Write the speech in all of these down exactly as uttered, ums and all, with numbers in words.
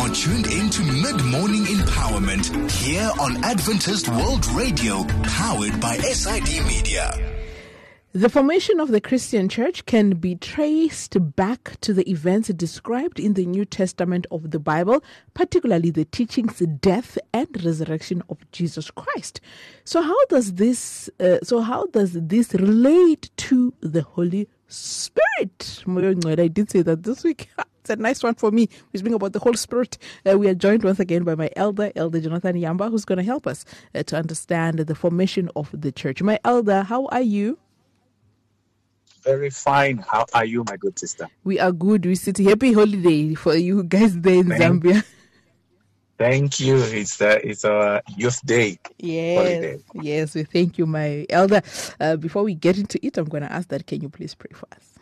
are tuned into Mid-Morning Empowerment here on Adventist World Radio, powered by S I D Media. The formation of the Christian church can be traced back to the events described in the New Testament of the Bible, particularly the teachings, death, and resurrection of Jesus Christ. So how does this uh, so how does this relate to the Holy Spirit? I did say that this week. It's a nice one for me. We're speaking about the Holy Spirit. Uh, we are joined once again by my elder, Elder Jonathan Yamba, who's going to help us uh, to understand the formation of the church. My elder, how are you? Very fine. How are you, my good sister? We are good. We sit happy holiday for you guys there in Thank, Zambia. Thank you. It's a, it's a youth day. Yes. Holiday. Yes, we thank you, my elder. Uh, before we get into it, I'm going to ask that, can you please pray for us?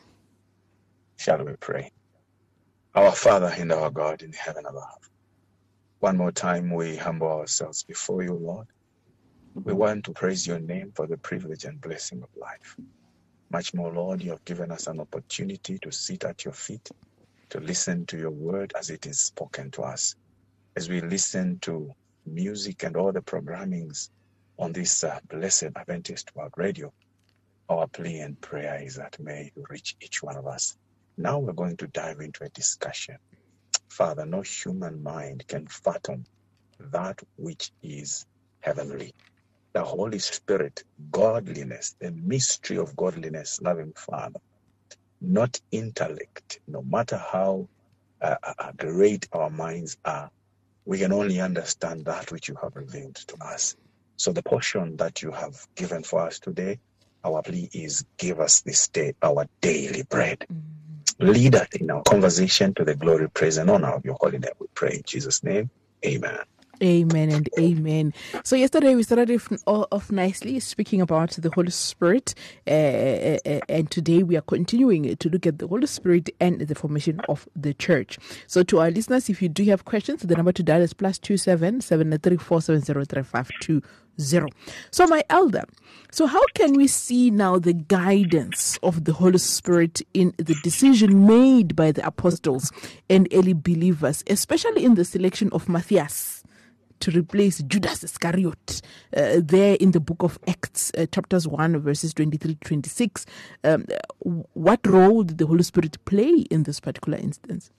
Shall we pray? Our Father and our God in heaven above, one more time we humble ourselves before you, Lord. We want to praise your name for the privilege and blessing of life. Much more, Lord, you have given us an opportunity to sit at your feet, to listen to your word as it is spoken to us. As we listen to music and all the programmings on this uh, blessed Adventist World Radio, our plea and prayer is that may you reach each one of us. Now we're going to dive into a discussion. Father, no human mind can fathom that which is heavenly. The Holy Spirit, godliness, the mystery of godliness, loving Father, not intellect. No matter how uh, uh, great our minds are, we can only understand that which you have revealed to us. So the portion that you have given for us today, our plea is, give us this day our daily bread. Mm-hmm. Lead us in our conversation to the glory, praise, and honor of your holy name. We pray in Jesus' name. Amen. Amen and amen. So yesterday we started off nicely speaking about the Holy Spirit, uh, and today we are continuing to look at the Holy Spirit and the formation of the church. So to our listeners, if you do have questions, the number to dial is plus two seven seven three four seven zero three five two zero. So my elder, so how can we see now the guidance of the Holy Spirit in the decision made by the apostles and early believers, especially in the selection of Matthias to replace Judas Iscariot, uh, there in the book of Acts, uh, chapters one, verses twenty-three to twenty-six. Um, what role did the Holy Spirit play in this particular instance?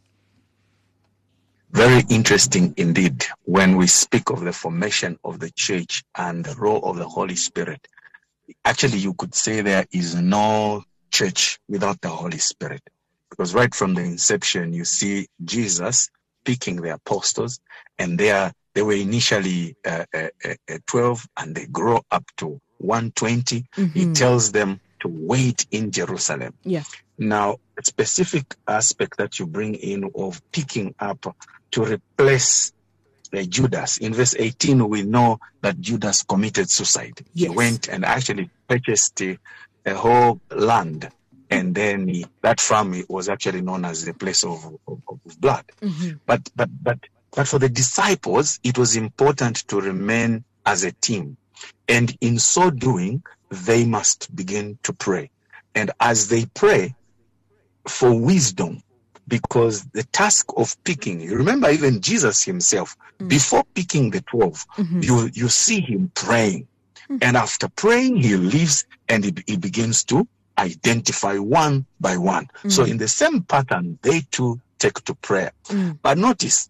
Very interesting indeed when we speak of the formation of the church and the role of the Holy Spirit. Actually, you could say there is no church without the Holy Spirit, because right from the inception, you see Jesus picking the apostles, and they are They were initially uh, uh, uh, twelve, and they grow up to one hundred twenty. Mm-hmm. He tells them to wait in Jerusalem. Yeah. Now, a specific aspect that you bring in of picking up to replace uh, Judas. In verse eighteen, we know that Judas committed suicide. Yes. He went and actually purchased a, a whole land. And then he, that farm was actually known as the place of, of, of blood. Mm-hmm. But, but, but, But for the disciples, it was important to remain as a team. And in so doing, they must begin to pray. And as they pray for wisdom, because the task of picking, you remember even Jesus himself, mm-hmm. before picking the twelve, mm-hmm. you, you see him praying. Mm-hmm. And after praying, he leaves and he, he begins to identify one by one. Mm-hmm. So in the same pattern, they too take to prayer. Mm-hmm. But notice,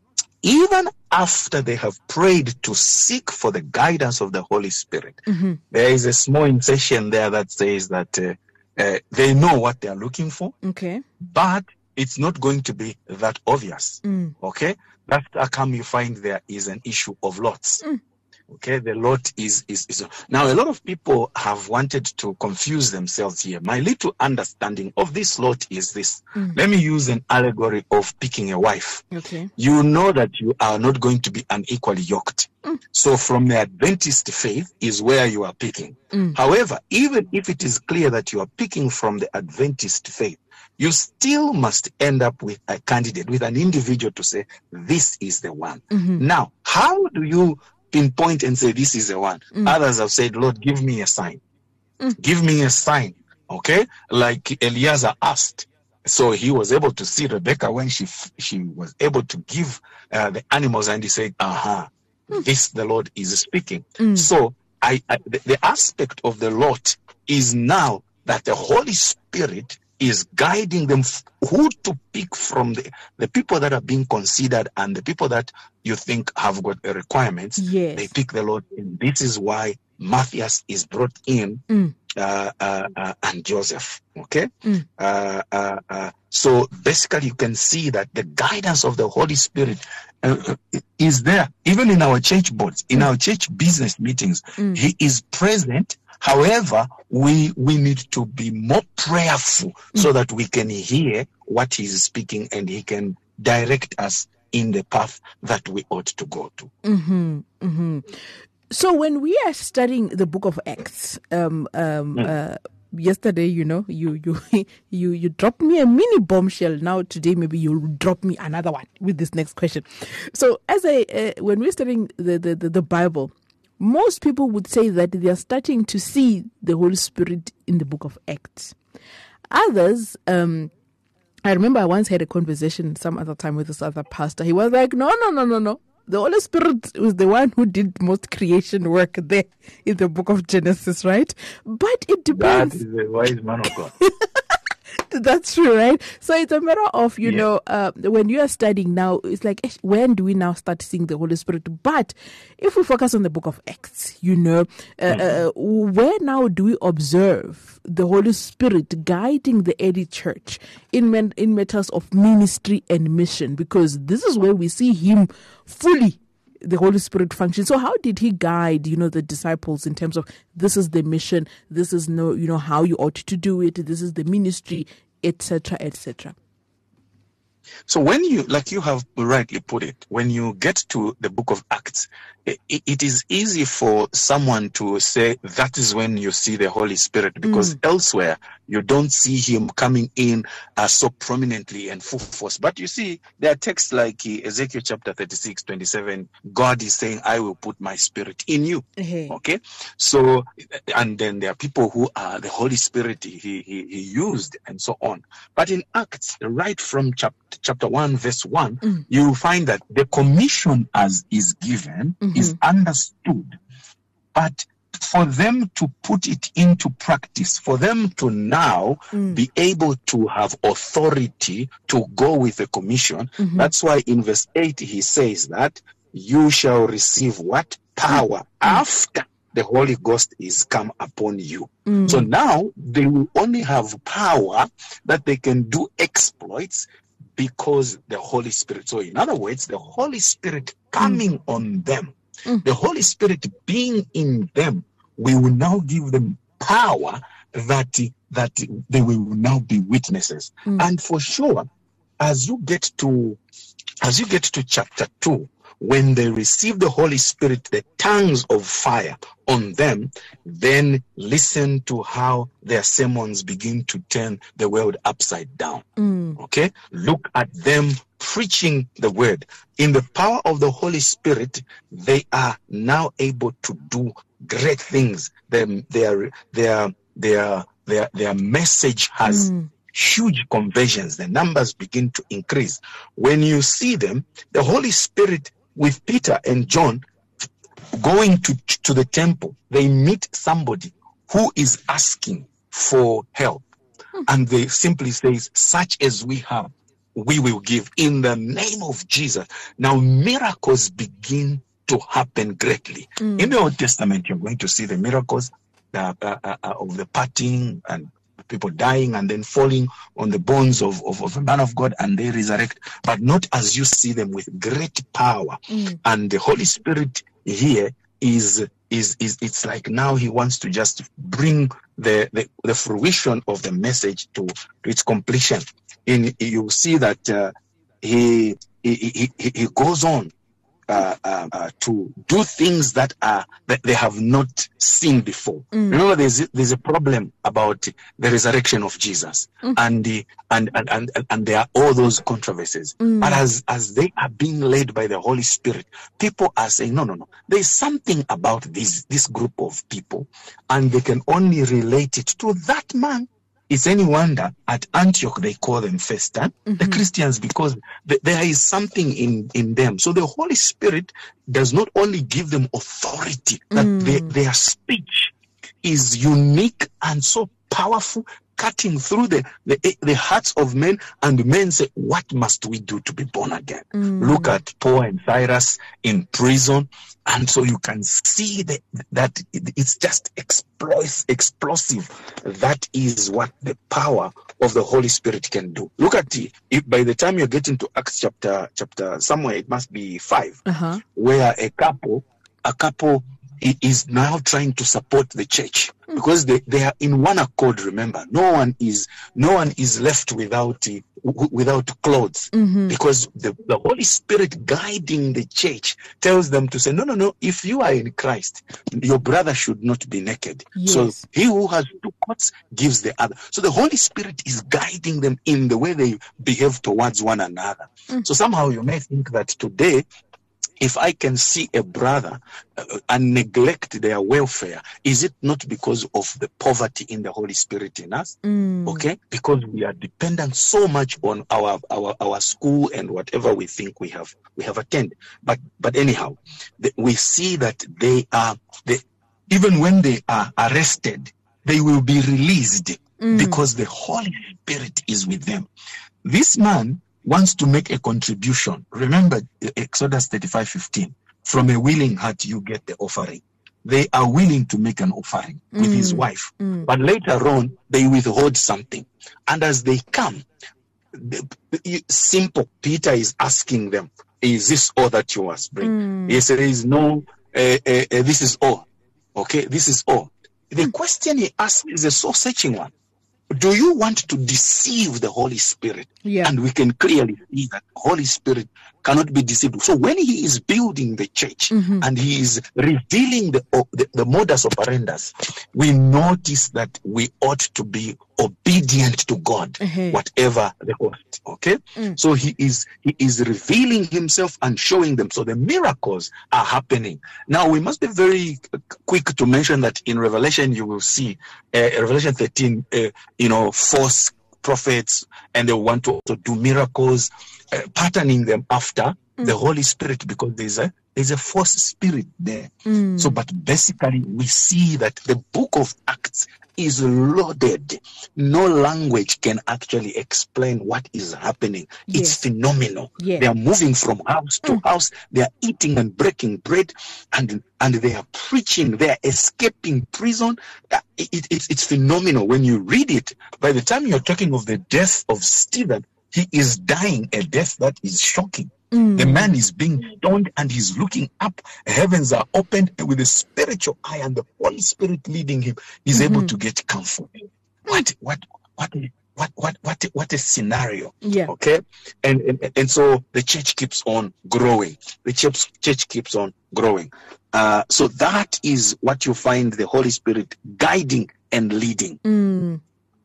even after they have prayed to seek for the guidance of the Holy Spirit, mm-hmm. there is a small insertion there that says that uh, uh, they know what they are looking for, okay, but it's not going to be that obvious. Mm. Okay, that's how come you find there is an issue of lots. Mm. Okay, the lot is, is, is, now a lot of people have wanted to confuse themselves here. My little understanding of this lot is this. Mm. Let me use an allegory of picking a wife. Okay. You know that you are not going to be unequally yoked. Mm. So from the Adventist faith is where you are picking. Mm. However, even if it is clear that you are picking from the Adventist faith, you still must end up with a candidate, with an individual to say, this is the one. Mm-hmm. Now, how do you pinpoint and say this is the one? Mm. Others have said, Lord, give me a sign. Mm. Give me a sign. Okay? Like Eliezer asked So he was able to see Rebecca when she she was able to give uh, the animals, and he said, "Aha, uh-huh, mm. this the Lord is speaking." Mm. So I, I the, the aspect of the Lot is now that the Holy Spirit is guiding them f- who to pick from the, the people that are being considered and the people that you think have got the requirements. Yes. They pick the Lord, and this is why Matthias is brought in. Mm. Uh, uh, uh, and Joseph, okay? Mm. Uh, uh, uh, so basically you can see that the guidance of the Holy Spirit uh, is there. Even in our church boards, in mm. our church business meetings, mm. he is present. However, we we need to be more prayerful mm. so that we can hear what he is speaking and he can direct us in the path that we ought to go to. Mm-hmm, mm-hmm. So when we are studying the book of Acts, um, um, mm. uh, yesterday, you know, you you you you dropped me a mini bombshell. Now today, maybe you'll drop me another one with this next question. So as a uh, when we're studying the, the, the, the Bible, most people would say that they are starting to see the Holy Spirit in the book of Acts. Others, um, I remember I once had a conversation some other time with this other pastor. He was like, no, no, no, no, no. The Holy Spirit was the one who did most creation work there in the book of Genesis, right? But it depends. That is a wise man of God. That's true, right? So it's a matter of, you yeah. know, uh, when you are studying now, it's like, when do we now start seeing the Holy Spirit? But if we focus on the book of Acts, you know, uh, mm-hmm. uh, where now do we observe the Holy Spirit guiding the early church in, men- in matters of ministry and mission? Because this is where we see him fully, the Holy Spirit function. So how did he guide, you know, the disciples in terms of this is the mission, this is no, you know, how you ought to do it, this is the ministry, et cetera, et cetera. So when you, like you have rightly put it, when you get to the book of Acts, it, it is easy for someone to say that is when you see the Holy Spirit, because mm. elsewhere you don't see him coming in uh, so prominently and full force. But you see, there are texts like uh, Ezekiel chapter thirty-six, twenty-seven, God is saying, I will put my spirit in you. Mm-hmm. Okay? So, and then there are people who are the Holy Spirit he, he, he used and so on. But in Acts, right from chapter, chapter one, verse one, mm. you find that the commission as is given mm-hmm. is understood. But for them to put it into practice, for them to now mm. be able to have authority to go with the commission, mm-hmm. that's why in verse eight he says that you shall receive what? Power mm. after the Holy Ghost is come upon you. Mm. So now they will only have power that they can do exploits because the Holy Spirit. So in other words, the Holy Spirit coming mm. on them, mm. the Holy Spirit being in them, we will now give them power that, that they will now be witnesses. Mm. And for sure, as you get to, as you get to chapter two, when they receive the Holy Spirit, the tongues of fire on them, then listen to how their sermons begin to turn the world upside down. Mm. Okay? Look at them preaching the word. In the power of the Holy Spirit, they are now able to do great things. Their, their, their, their, their, their message has mm. huge conversions. The numbers begin to increase. When you see them, the Holy Spirit with Peter and John going to, to the temple, they meet somebody who is asking for help. Hmm. And they simply says, such as we have, we will give in the name of Jesus. Now miracles begin to happen greatly. Mm. In the Old Testament, you're going to see the miracles uh, uh, uh, of the parting and people dying and then falling on the bones of, of, of a man of God and they resurrect, but not as you see them with great power. Mm. And the Holy Spirit here is, is, is, it's like now he wants to just bring the, the, the fruition of the message to, to its completion. In, you see that uh, he, he, he, he goes on Uh, uh, uh, to do things that are that they have not seen before. Mm. Remember, there's there's a problem about the resurrection of Jesus, mm. and the and, and and and there are all those controversies. Mm. But as as they are being led by the Holy Spirit, people are saying, no, no, no. There's something about this this group of people, and they can only relate it to that man it's any wonder at Antioch they call them first time, mm-hmm. the Christians, because th- there is something in, in them. So the Holy Spirit does not only give them authority, that mm. they, their speech is unique and so powerful, cutting through the, the, the hearts of men, and men say, what must we do to be born again? Mm. Look at Paul and Cyrus in prison. And so you can see that, that it's just explos- explosive. That is what the power of the Holy Spirit can do. Look at it. If by the time you get into Acts chapter, chapter somewhere, it must be five, uh-huh. where a couple, a couple is now trying to support the church, because they, they are in one accord. Remember, no one is no one is left without uh, w- without clothes, mm-hmm. because the, the Holy Spirit guiding the church tells them to say, no, no, no. If you are in Christ, your brother should not be naked. Yes. So he who has two coats gives the other. So the Holy Spirit is guiding them in the way they behave towards one another. Mm-hmm. So somehow you may think that today, if I can see a brother uh, and neglect their welfare, is it not because of the poverty in the Holy Spirit in us? Mm. Okay? Because we are dependent so much on our, our, our school and whatever we think we have we have attended. But but anyhow, the, we see that they are, they, even when they are arrested, they will be released mm. because the Holy Spirit is with them. This man wants to make a contribution. Remember Exodus thirty-five fifteen. From a willing heart you get the offering. They are willing to make an offering mm. with his wife. Mm. But later on, they withhold something. And as they come, the, the, simple Peter is asking them, is this all that you must bring? Mm. He says, no, uh, uh, uh, this is all. Okay, this is all. The mm. question he asks is a soul-searching one. Do you want to deceive the Holy Spirit? Yeah. And we can clearly see that the Holy Spirit cannot be deceived. So when he is building the church mm-hmm. and he is revealing the, the, the modus operandi, we notice that we ought to be obedient to God, mm-hmm. whatever the cost. Okay? Mm. So he is he is revealing himself and showing them. So the miracles are happening. Now we must be very quick to mention that in Revelation you will see, uh, Revelation thirteen, uh, you know, false prophets, and they want to also do miracles, uh, patterning them after mm. the Holy Spirit, because there's a there's a false spirit there. Mm. So, but basically we see that the book of Acts is loaded. No language can actually explain what is happening. Yes. It's phenomenal. Yeah. They are moving from house to mm. house. They are eating and breaking bread, and and they are preaching. They are escaping prison. It, it, it's, it's phenomenal when you read it. By the time you're talking of the death of Stephen, he is dying a death that is shocking. Mm. The man is being stoned and he's looking up. Heavens are opened with a spiritual eye, and the Holy Spirit leading him. He's mm-hmm. able to get comfort. What, what, what, what, what, what, what a scenario. Yeah. Okay. And, and, and so the church keeps on growing. The church, church keeps on growing. Uh, so that is what you find the Holy Spirit guiding and leading. Mm.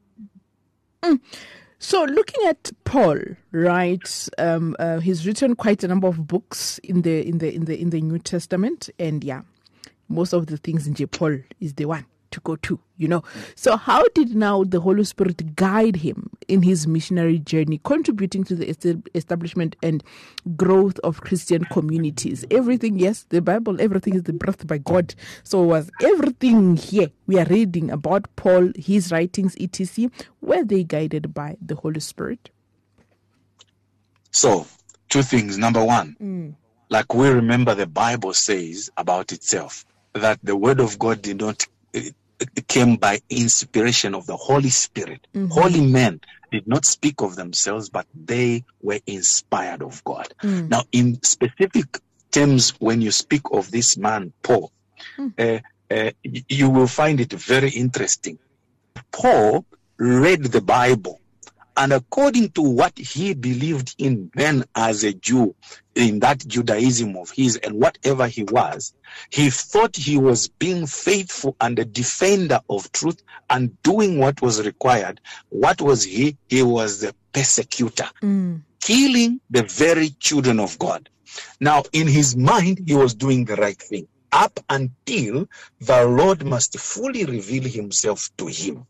Mm. So looking at Paul, right? Um, uh, he's written quite a number of books in the in the in the in the New Testament, and yeah, most of the things in J. Paul is the one to go to, you know. So how did now the Holy Spirit guide him in his missionary journey, contributing to the establishment and growth of Christian communities? Everything, yes, the Bible, everything is breathed by God. So was everything here we are reading about Paul, his writings, et cetera, were they guided by the Holy Spirit? So, two things. Number one, mm. like we remember the Bible says about itself, that the word of God did not it, it came by inspiration of the Holy Spirit. Mm-hmm. Holy men did not speak of themselves, but they were inspired of God. Mm. Now, in specific terms, when you speak of this man, Paul, mm. uh, uh, you will find it very interesting. Paul read the Bible, and according to what he believed in then as a Jew, in that Judaism of his and whatever he was, he thought he was being faithful and a defender of truth and doing what was required. What was he? He was the persecutor, mm. killing the very children of God. Now, in his mind, he was doing the right thing up until the Lord must fully reveal himself to him. Mm.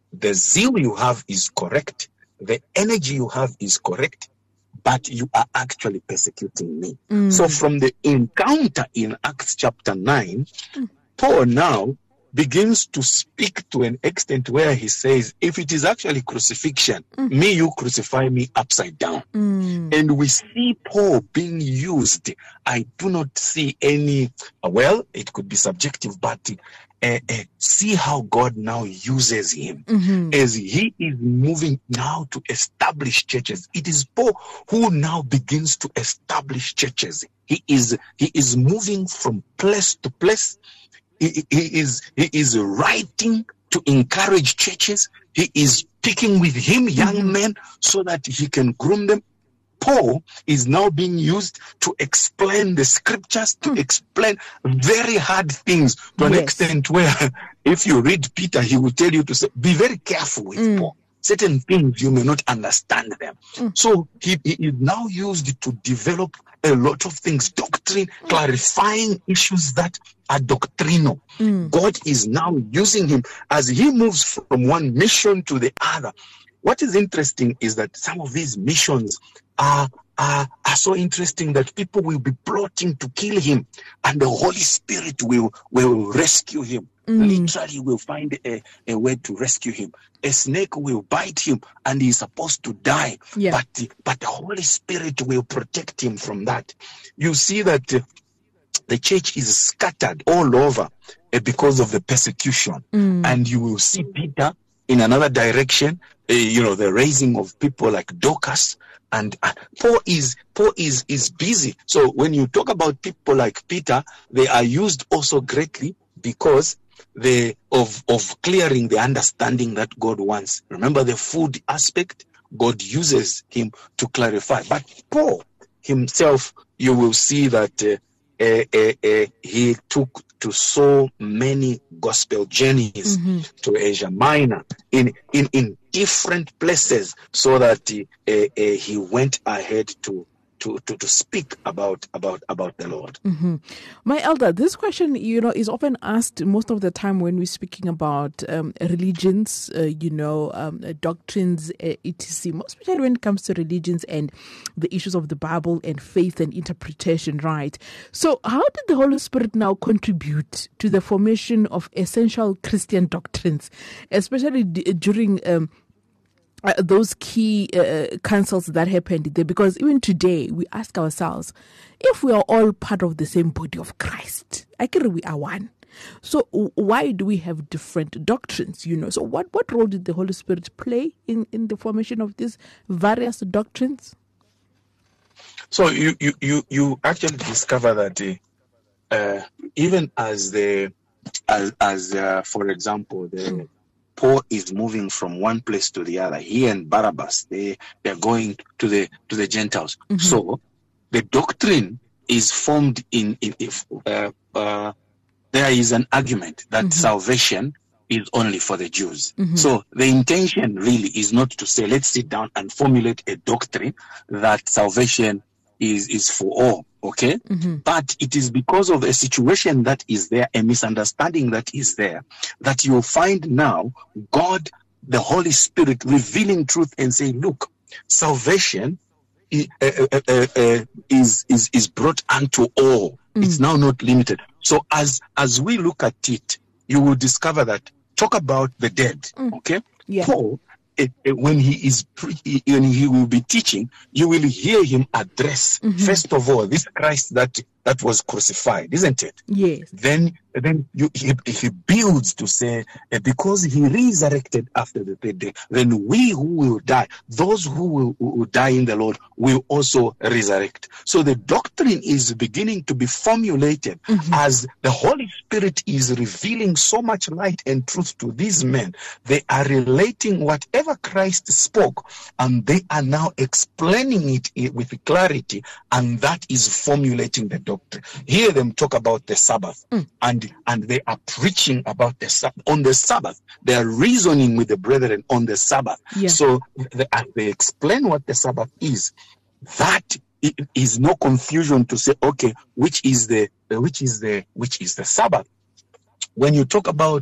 the zeal you have is correct, the energy you have is correct, but you are actually persecuting me. Mm. So from the encounter in Acts chapter nine, mm. Paul now begins to speak to an extent where he says, if it is actually crucifixion, mm. me, you crucify me upside down. Mm. And we see Paul being used. I do not see any, well, it could be subjective, but uh, uh, see how God now uses him mm-hmm. as he is moving now to establish churches. It is Paul who now begins to establish churches. He is, he is moving from place to place. He, he is he is writing to encourage churches. He is speaking with him, young mm-hmm. men, so that he can groom them. Paul is now being used to explain the scriptures, to mm. explain very hard things to an yes. extent where if you read Peter, he will tell you to say, be very careful with mm. Paul. Certain things you may not understand them. Mm. So he, he is now used to develop a lot of things, doctrine, mm. clarifying issues that are doctrinal. Mm. God is now using him as he moves from one mission to the other. What is interesting is that some of these missions are, are, are so interesting that people will be plotting to kill him, and the Holy Spirit will, will rescue him. Mm. Literally will find a, a way to rescue him. A snake will bite him and he's supposed to die. Yeah. But, but the Holy Spirit will protect him from that. You see that uh, the church is scattered all over uh, because of the persecution. Mm. And you will see Peter in another direction, uh, you know, the raising of people like Dorcas. And uh, Paul is Paul is is busy. So when you talk about people like Peter, they are used also greatly because the of of clearing the understanding that God wants. Remember the food aspect? God uses him to clarify. But Paul himself, you will see that uh, uh, uh, uh, he took to so many gospel journeys mm-hmm. to Asia Minor in in in different places, so that uh, uh, he went ahead to. To, to, to speak about, about, about the Lord. Mm-hmm. My elder, this question, you know, is often asked most of the time when we're speaking about um, religions, uh, you know, um, doctrines, uh, et cetera, especially when it comes to religions and the issues of the Bible and faith and interpretation, right? So how did the Holy Spirit now contribute to the formation of essential Christian doctrines, especially d- during um, Uh, those key uh, councils that happened there? Because even today we ask ourselves, if we are all part of the same body of Christ, I can we are one. So why do we have different doctrines? You know, so what, what role did the Holy Spirit play in, in the formation of these various doctrines? So you you you, you actually discover that uh, uh, even as the as as uh, for example the mm. Paul is moving from one place to the other. He and Barnabas, they they're going to the to the Gentiles. Mm-hmm. So the doctrine is formed in in if uh, uh, there is an argument that mm-hmm. salvation is only for the Jews. Mm-hmm. So the intention really is not to say let's sit down and formulate a doctrine that salvation is is for all. Okay, mm-hmm. But it is because of a situation that is there, a misunderstanding that is there, that you'll find now God, the Holy Spirit, revealing truth and saying, look, salvation is, uh, uh, uh, is, is, is brought unto all. Mm-hmm. It's now not limited. So as, as we look at it, you will discover that, talk about the dead, mm-hmm. okay? Yeah. Paul, It, it, when he is pre- when he will be teaching, you will hear him address mm-hmm. first of all this Christ that that was crucified, isn't it? Yes. Then then you, he, he builds to say uh, because he resurrected after the third day, then we who will die, those who will, who will die in the Lord, will also resurrect. So the doctrine is beginning to be formulated mm-hmm. as the Holy Spirit is revealing so much light and truth to these men. They are relating whatever Christ spoke, and they are now explaining it with clarity, and that is formulating the doctrine. Hear them talk about the Sabbath, mm. and and they are preaching about the Sabbath. On the Sabbath, they are reasoning with the brethren on the Sabbath. Yeah. So they, as they explain what the Sabbath is, that is no confusion to say, okay, which is the which is the which is the Sabbath. When you talk about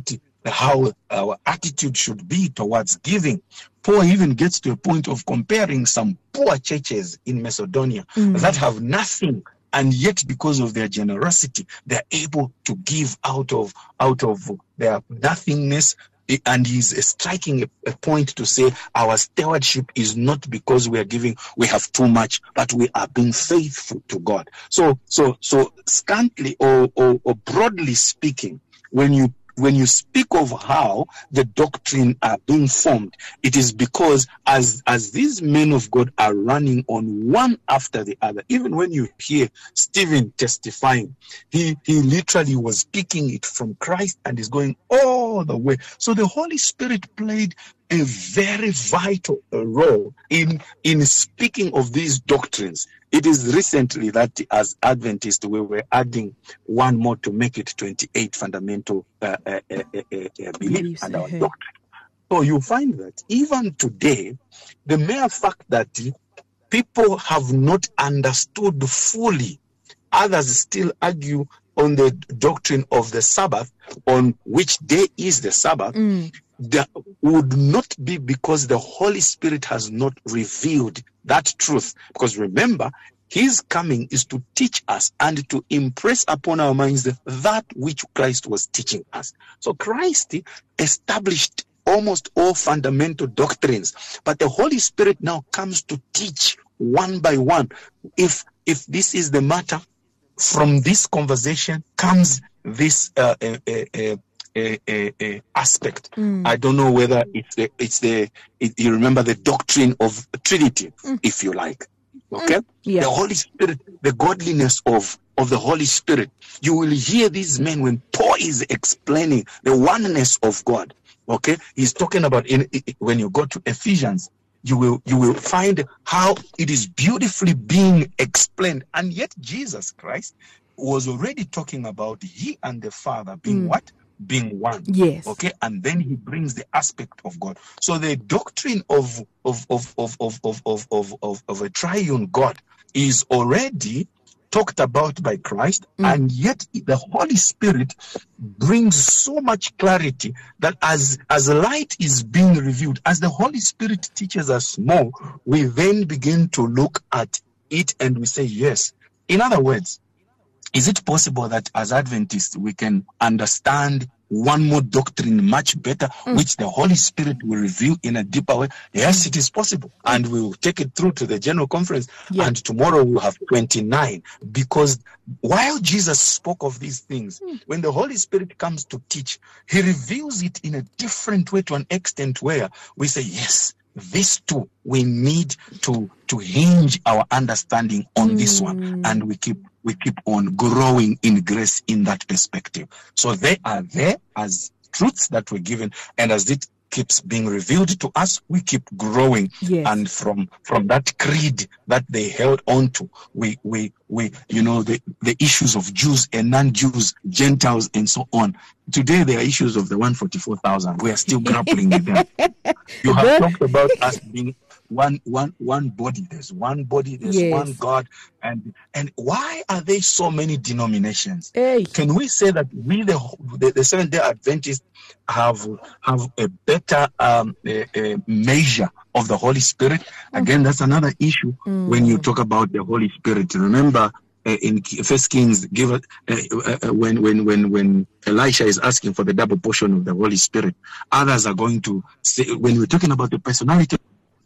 how our attitude should be towards giving. Paul even gets to a point of comparing some poor churches in Macedonia mm. that have nothing, and yet because of their generosity, they're able to give out of out of their nothingness. And he's striking a, a point to say our stewardship is not because we are giving, we have too much, but we are being faithful to God. So, so, so scantly or, or, or broadly speaking, when you when you speak of how the doctrine are being formed, it is because as as these men of God are running on one after the other, even when you hear Stephen testifying, he, he literally was speaking it from Christ and is going all the way. So the Holy Spirit played a very vital role in, in speaking of these doctrines. It is recently that as Adventists we were adding one more to make it twenty-eight fundamental uh, uh, uh, uh, uh, beliefs and our doctrine. So you find that even today, the mere fact that people have not understood fully, others still argue on the doctrine of the Sabbath, on which day is the Sabbath, mm. that would not be because the Holy Spirit has not revealed that truth. Because remember, his coming is to teach us and to impress upon our minds that which Christ was teaching us. So Christ established almost all fundamental doctrines, but the Holy Spirit now comes to teach one by one. If if this is the matter, from this conversation comes this uh, uh, uh, uh, A, a, a aspect. Mm. I don't know whether it's the it's the it, you remember the doctrine of Trinity, mm. if you like. Okay, mm. yeah. The Holy Spirit, the godliness of of the Holy Spirit. You will hear these men when Paul is explaining the oneness of God. Okay, he's talking about in, in when you go to Ephesians, you will you will find how it is beautifully being explained, and yet Jesus Christ was already talking about he and the Father being mm. what? Being one. Yes. Okay. And then he brings the aspect of God. So the doctrine of of of of of of of of, of, of a triune God is already talked about by Christ, mm. and yet the Holy Spirit brings so much clarity that as as light is being revealed, as the Holy Spirit teaches us more, we then begin to look at it and we say yes. In other words, is it possible that as Adventists we can understand one more doctrine much better, mm. which the Holy Spirit will reveal in a deeper way? Yes, it is possible. And we will take it through to the general conference. Yeah. And tomorrow we'll have twenty-nine. Because while Jesus spoke of these things, mm. when the Holy Spirit comes to teach, he reveals it in a different way to an extent where we say, yes, this too, we need to, to hinge our understanding on mm. this one. And we keep we keep on growing in grace in that perspective. So they are there as truths that were given, and as it keeps being revealed to us, we keep growing. Yes. And from from that creed that they held on to, we we we you know the the issues of Jews and non-Jews, Gentiles and so on. Today there are issues of the one hundred forty-four thousand. We are still grappling with them. You have talked about us being one one one body. There's one body, there's yes. one God. And and why are there so many denominations? Hey. Can we say that we the the, the Seventh-day Adventists have have a better um, a, a measure of the Holy Spirit? Again, that's another issue mm. when you talk about the Holy Spirit. Remember uh, in First Kings, give it uh, uh, when when when when Elisha is asking for the double portion of the Holy Spirit, others are going to say, when we're talking about the personality.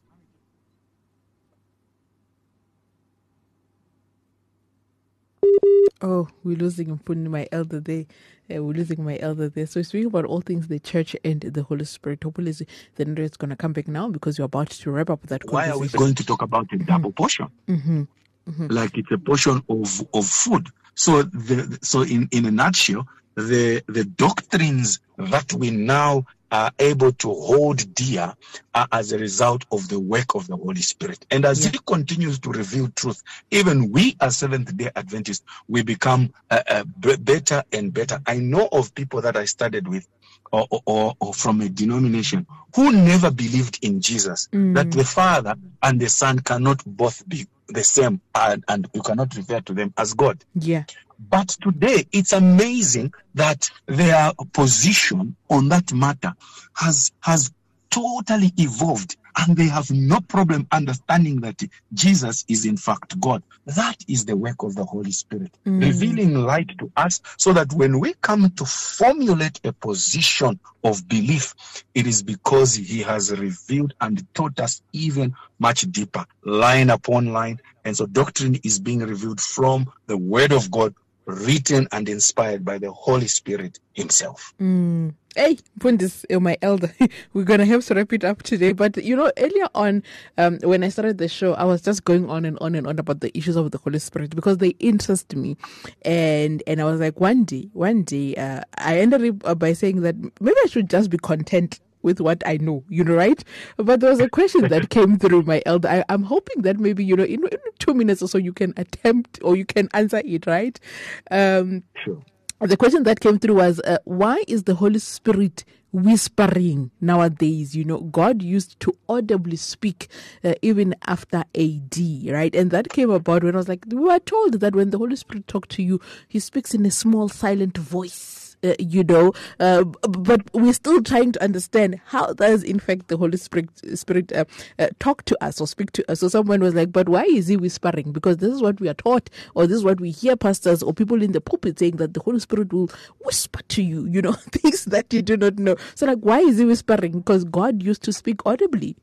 Oh, we're losing my elder there. Uh, we're losing my elder there. So speaking about all things, the church and the Holy Spirit. Hopefully the narrator is going to come back now because you're about to wrap up that conversation. Why are we going to talk about a double portion? Mm-hmm. Mm-hmm. Like it's a portion of, of food. So the so in, in a nutshell, the the doctrines that we now are able to hold dear uh, as a result of the work of the Holy Spirit. And as yeah. He continues to reveal truth, even we as Seventh-day Adventists, we become uh, uh, b- better and better. I know of people that I studied with or, or, or from a denomination who never believed in Jesus, mm. that the Father and the Son cannot both be the same, and, and you cannot refer to them as God. Yeah. But today, it's amazing that their position on that matter has, has totally evolved, and they have no problem understanding that Jesus is in fact God. That is the work of the Holy Spirit, mm. revealing light to us, so that when we come to formulate a position of belief, it is because he has revealed and taught us even much deeper, line upon line. And so doctrine is being revealed from the Word of God, written and inspired by the Holy Spirit himself. Mm. Hey, Pundis, my elder, we're going to have to wrap it up today. But, you know, earlier on, um, when I started the show, I was just going on and on and on about the issues of the Holy Spirit because they interest me. And and I was like, one day, one day, uh, I ended up by saying that maybe I should just be content with what I know, you know, right? But there was a question that came through, my elder. I, I'm hoping that maybe, you know, in, in two minutes or so you can attempt or you can answer it, right? Um, sure. The question that came through was, uh, why is the Holy Spirit whispering nowadays? You know, God used to audibly speak uh, even after A D, right? And that came about when I was like, we were told that when the Holy Spirit talks to you, he speaks in a small, silent voice. Uh, you know, uh, but we're still trying to understand how does, in fact, the Holy Spirit, Spirit uh, uh, talk to us or speak to us. So someone was like, but why is he whispering? Because this is what we are taught, or this is what we hear pastors or people in the pulpit saying, that the Holy Spirit will whisper to you, you know, things that you do not know. So like, why is he whispering? Because God used to speak audibly.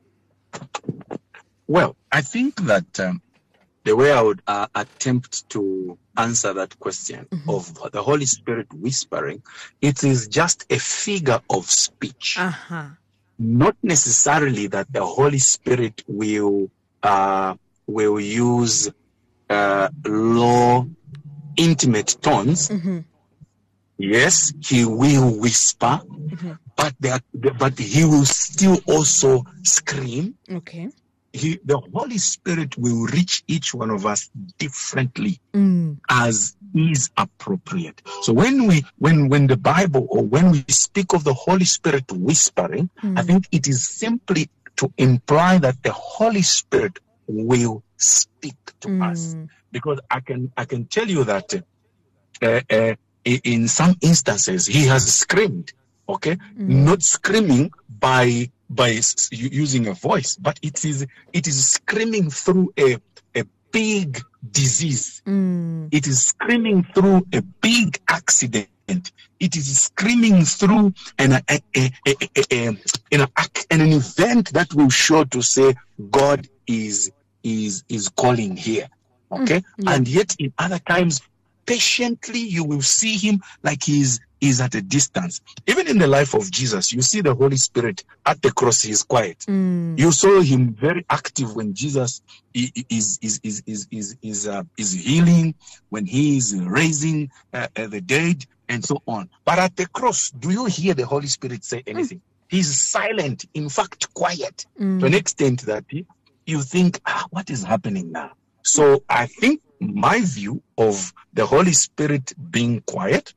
Well, I think that um, the way I would uh, attempt to answer that question mm-hmm. of the Holy Spirit whispering, it is just a figure of speech. Uh-huh. Not necessarily that the Holy Spirit will uh, will use uh, low, intimate tones. Mm-hmm. Yes, he will whisper, mm-hmm. but there, but he will still also scream. Okay. He, the Holy Spirit will reach each one of us differently mm. as is appropriate. So when we, when, when the Bible or when we speak of the Holy Spirit whispering, mm. I think it is simply to imply that the Holy Spirit will speak to mm. us. Because I can, I can tell you that uh, uh, in some instances he has screamed. Okay, mm. not screaming by. by using a voice, but it is it is screaming through a a big disease. Mm. It is screaming through a big accident. It is screaming through an a, a, a, a, a, a, an, an event that will show to say God is is is calling here. Okay, mm. yeah. And yet in other times, patiently you will see him like he is is at a distance. Even in the life of Jesus, you see the Holy Spirit at the cross, he is quiet. Mm. You saw him very active when Jesus is is is is is is, uh, is healing, when he is raising uh, uh, the dead, and so on. But at the cross, do you hear the Holy Spirit say anything? Mm. He's silent, in fact, quiet, mm. to an extent that you think, ah, what is happening now? So I think my view of the Holy Spirit being quiet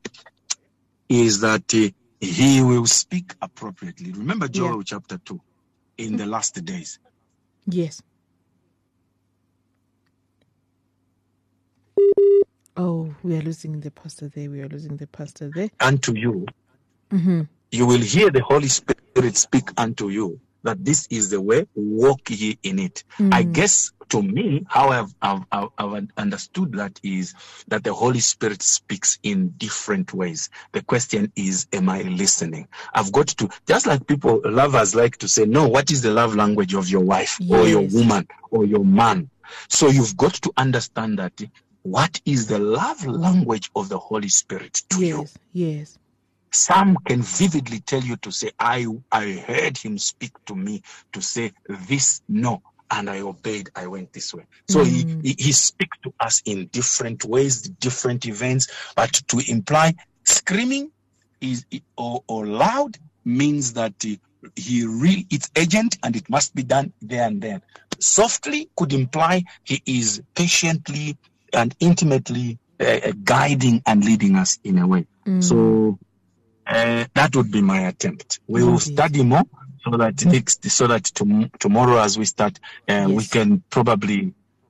is that uh, he will speak appropriately. Remember Joel yeah. chapter two, in the last days. Yes. Oh, we are losing the pastor there. We are losing the pastor there. Unto you, mm-hmm. you will hear the Holy Spirit speak unto you, that this is the way, walk ye in it. Mm. I guess to me, how I've, I've, I've understood that is that the Holy Spirit speaks in different ways. The question is, am I listening? I've got to, just like people, lovers like to say, no, what is the love language of your wife yes. or your woman or your man? So you've got to understand that what is the love language of the Holy Spirit to yes. you? Yes. Some can vividly tell you to say, I I heard him speak to me to say this, no, and I obeyed, I went this way. So mm. he, he speaks to us in different ways, different events, but to imply screaming is or, or loud means that he, he really, it's urgent and it must be done there and then. Softly could imply he is patiently and intimately uh, guiding and leading us in a way. Mm. So Uh, that would be my attempt. We will okay. study more so that next, so that tom- tomorrow as we start, uh, yes. we can probably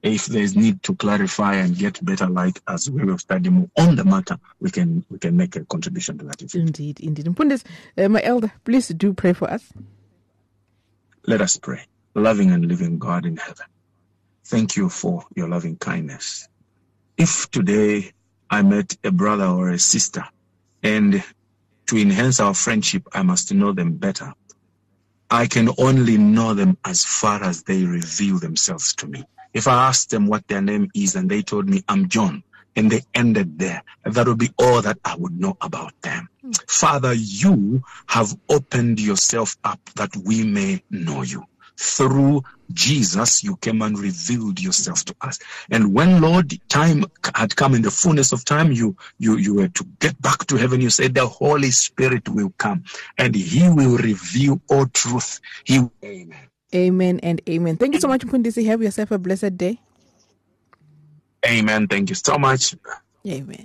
If there's need to clarify and get better light as we will study more on the matter, we can we can make a contribution to that effect. Indeed, indeed. Mfundisi, uh, my elder, please do pray for us. Let us pray. Loving and living God in heaven, thank you for your loving kindness. If today I met a brother or a sister, and to enhance our friendship, I must know them better, I can only know them as far as they reveal themselves to me. If I asked them what their name is and they told me, I'm John, and they ended there, that would be all that I would know about them. Mm. Father, you have opened yourself up that we may know you. Through Jesus, you came and revealed yourself to us. And when, Lord, time had come, in the fullness of time, you you you were to get back to heaven, you said the Holy Spirit will come and he will reveal all truth. He will... Amen. Amen and amen. Thank you so much, Mfundisi. Have yourself a blessed day. Amen. Thank you so much. Amen.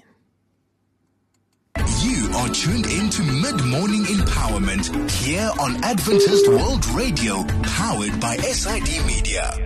You are tuned into Mid-Morning Empowerment here on Adventist World Radio, powered by S I D Media.